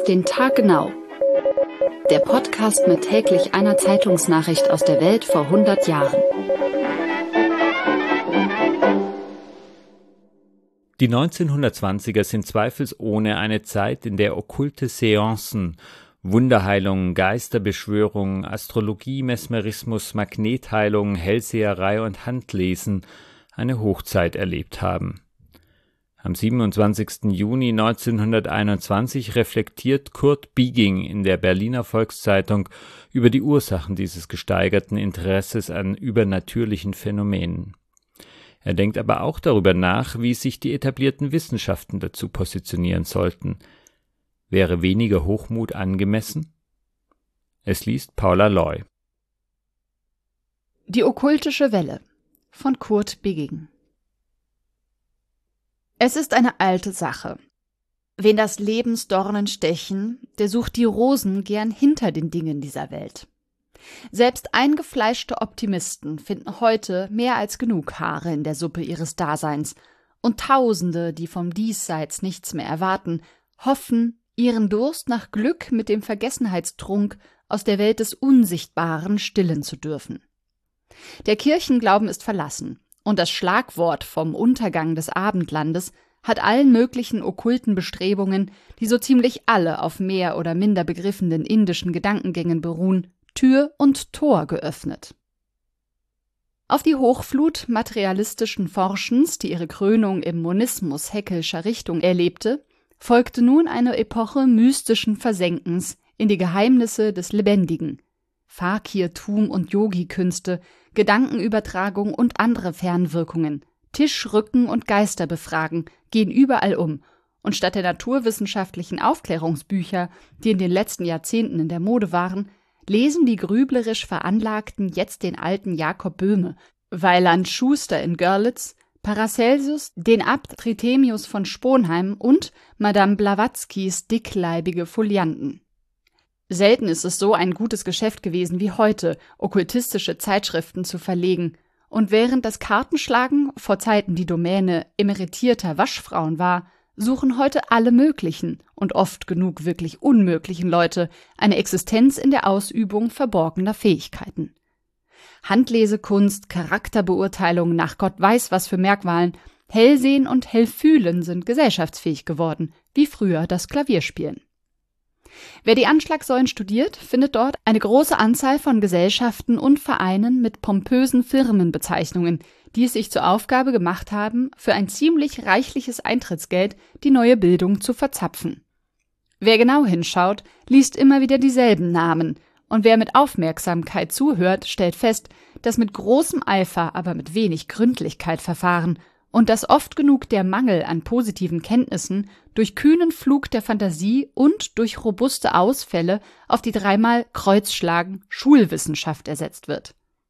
den Tag genau. Der Podcast mit täglich einer Zeitungsnachricht aus der Welt vor 100 Jahren. Die 1920er sind zweifelsohne eine Zeit, in der okkulte Seancen, Wunderheilung, Geisterbeschwörung, Astrologie, Mesmerismus, Magnetheilung, Hellseherei und Handlesen eine Hochzeit erlebt haben. Am 27. Juni 1921 reflektiert Kurt Bieging in der Berliner Volkszeitung über die Ursachen dieses gesteigerten Interesses an übernatürlichen Phänomenen. Er denkt aber auch darüber nach, wie sich die etablierten Wissenschaften dazu positionieren sollten. Wäre weniger Hochmut angemessen? Es liest Paula Loy. Die okkultische Welle von Kurt Bieging. Es ist eine alte Sache. Wen das Lebensdornen stechen, der sucht die Rosen gern hinter den Dingen dieser Welt. Selbst eingefleischte Optimisten finden heute mehr als genug Haare in der Suppe ihres Daseins, und Tausende, die vom Diesseits nichts mehr erwarten, hoffen, ihren Durst nach Glück mit dem Vergessenheitstrunk aus der Welt des Unsichtbaren stillen zu dürfen. Der Kirchenglauben ist verlassen, und das Schlagwort vom Untergang des Abendlandes hat allen möglichen okkulten Bestrebungen, die so ziemlich alle auf mehr oder minder begriffenen indischen Gedankengängen beruhen, Tür und Tor geöffnet. Auf die Hochflut materialistischen Forschens, die ihre Krönung im Monismus Haeckelscher Richtung erlebte, folgte nun eine Epoche mystischen Versenkens in die Geheimnisse des Lebendigen. Fakirtum und Yogi-Künste, Gedankenübertragung und andere Fernwirkungen, Tischrücken und Geisterbefragen gehen überall um, und statt der naturwissenschaftlichen Aufklärungsbücher, die in den letzten Jahrzehnten in der Mode waren, lesen die grüblerisch Veranlagten jetzt den alten Jakob Böhme, Weiland Schuster in Görlitz, Paracelsus, den Abt Trithemius von Sponheim und Madame Blavatskys dickleibige Folianten. Selten ist es so ein gutes Geschäft gewesen wie heute, okkultistische Zeitschriften zu verlegen, und während das Kartenschlagen vor Zeiten die Domäne emeritierter Waschfrauen war, suchen heute alle möglichen und oft genug wirklich unmöglichen Leute eine Existenz in der Ausübung verborgener Fähigkeiten. Handlesekunst, Charakterbeurteilung nach Gott weiß was für Merkmalen, Hellsehen und Hellfühlen sind gesellschaftsfähig geworden, wie früher das Klavierspielen. Wer die Anschlagsäulen studiert, findet dort eine große Anzahl von Gesellschaften und Vereinen mit pompösen Firmenbezeichnungen, die es sich zur Aufgabe gemacht haben, für ein ziemlich reichliches Eintrittsgeld die neue Bildung zu verzapfen. Wer genau hinschaut, liest immer wieder dieselben Namen, und wer mit Aufmerksamkeit zuhört, stellt fest, dass mit großem Eifer, aber mit wenig Gründlichkeit verfahren und dass oft genug der Mangel an positiven Kenntnissen durch kühnen Flug der Fantasie und durch robuste Ausfälle auf die dreimal Kreuzschlagen Schulwissenschaft ersetzt wird.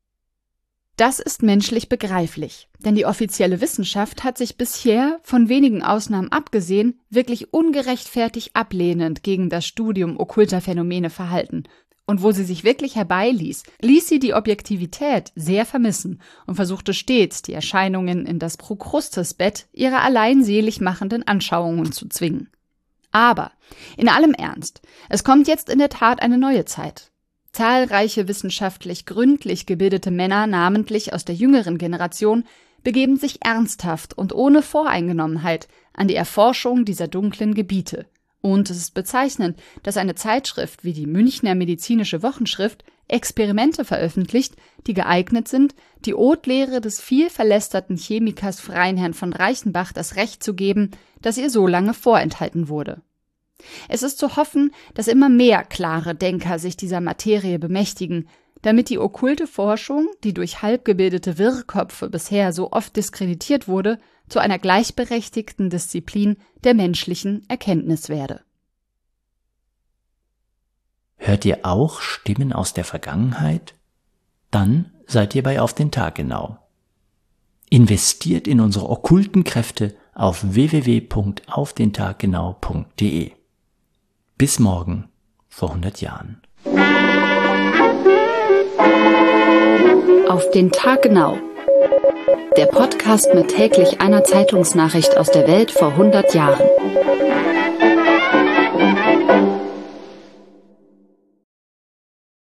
Das ist menschlich begreiflich, denn die offizielle Wissenschaft hat sich bisher, von wenigen Ausnahmen abgesehen, wirklich ungerechtfertigt ablehnend gegen das Studium okkulter Phänomene verhalten. Und wo sie sich wirklich herbeiließ, ließ sie die Objektivität sehr vermissen und versuchte stets, die Erscheinungen in das Prokrustes-Bett ihrer allein selig machenden Anschauungen zu zwingen. Aber, in allem Ernst, es kommt jetzt in der Tat eine neue Zeit. Zahlreiche wissenschaftlich gründlich gebildete Männer, namentlich aus der jüngeren Generation, begeben sich ernsthaft und ohne Voreingenommenheit an die Erforschung dieser dunklen Gebiete. Und es ist bezeichnend, dass eine Zeitschrift wie die Münchner Medizinische Wochenschrift Experimente veröffentlicht, die geeignet sind, die Haute-Lehre des viel verlästerten Chemikers Freinherrn von Reichenbach das Recht zu geben, das ihr so lange vorenthalten wurde. Es ist zu hoffen, dass immer mehr klare Denker sich dieser Materie bemächtigen, damit die okkulte Forschung, die durch halbgebildete Wirrköpfe bisher so oft diskreditiert wurde, zu einer gleichberechtigten Disziplin der menschlichen Erkenntnis werde. Hört ihr auch Stimmen aus der Vergangenheit? Dann seid ihr bei Auf den Tag genau. Investiert in unsere okkulten Kräfte auf www.aufdentaggenau.de. Bis morgen, vor 100 Jahren. Auf den Tag genau. Der Podcast mit täglich einer Zeitungsnachricht aus der Welt vor 100 Jahren.